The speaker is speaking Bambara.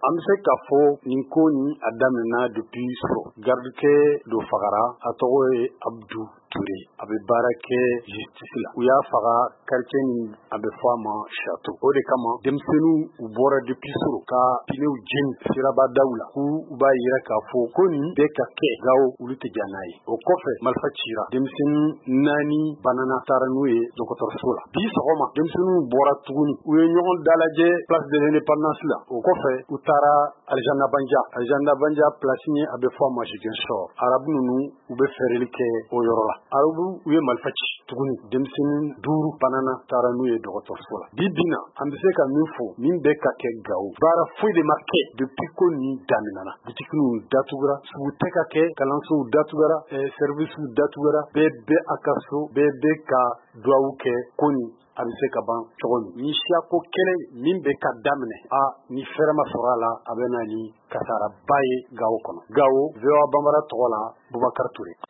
An bɛ se k'a fɔ nin ko ni a daminɛna depuis fɔlɔ. Garidikɛɛ dɔ fagara, a tɔgɔ ye Abudu Ture. A bɛ baara kɛ justice la. U y'a faga quartier min a bɛ fɔ a ma Chateau. O de kama denmisɛnninw u bɔra depuis fɔlɔ ka pinew jeni sirabadaw la k'u b'a yira k'a fɔ ko nin bɛ ka kɛ Gao olu tɛ diya n'a ye. O kɔfɛ marifa cira. Denmisɛnnin 4 banana taara n'u ye dɔgɔtɔrɔso la. Bi sɔgɔma denmisɛnninw bɔra tuguni. U ye ɲɔgɔn dalajɛ place de l'Indépendance la. O kɔfɛ u taara Aljana Banja. Aljana Banja place ye a bɛ fɔ a ma Ziguinchor. Arabu ninnu u bɛ fɛrɛli kɛ o yɔrɔ la. Arabu u ye marifa ci tuguni. Denmisɛnnin 5 banana taara n'u ye dɔgɔtɔrɔso la. Bi bi na an bɛ se ka min fɔ min bɛ ka kɛ Gao. Baara foyi de ma kɛ depuis ko nin daminɛna. Butikininw datugura, sugu tɛ ka kɛ, kalansow datugura, services datugura, bɛɛ bɛ a ka so, bɛɛ bɛ ka duwawu kɛ ko nin a bɛ se ka ban cogo min. Ni siyako kɛlɛ min bɛ ka daminɛ, ni fɛrɛ ma sɔrɔ a la, a bɛ na ni kasaraba ye Gao kɔnɔ. Gao, VOA Bambara tɔgɔ la, Bubakar Ture.